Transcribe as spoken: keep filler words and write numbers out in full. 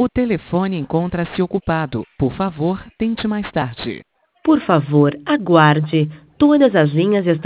O telefone encontra-se ocupado. Por favor, tente mais tarde. Por favor, aguarde. Todas as linhas estão